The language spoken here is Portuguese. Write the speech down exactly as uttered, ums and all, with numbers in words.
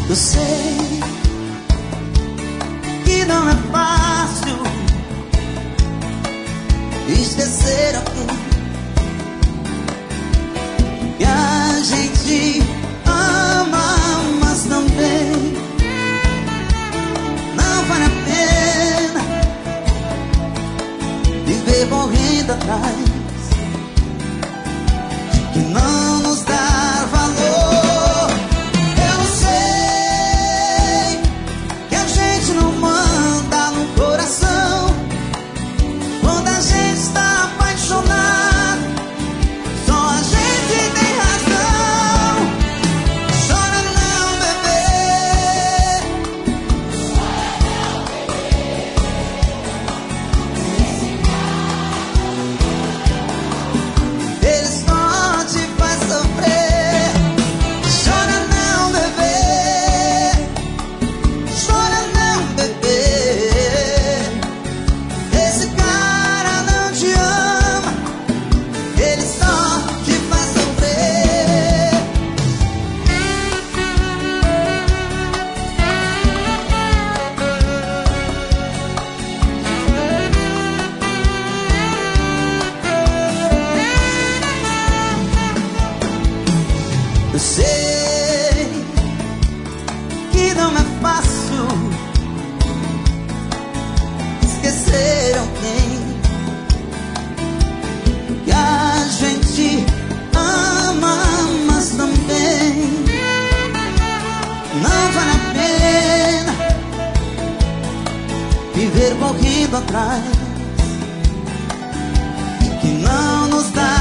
Eu sei que não é fácil esquecer alguém que a gente ama, mas também não vale a pena viver morrendo atrás de que não nos dá valor. Eu sei que a gente não manda no coração quando a gente está apaixonado. Só a gente tem razão. Chora não, bebê. Ele só te faz sofrer. Chora não, bebê. Chora não, bebê. Esse cara não te ama. Ele só te faz sofrer. Eu sei que não é fácil esquecer alguém que a gente ama, mas também não vale a pena viver correndo atrás de que não nos dá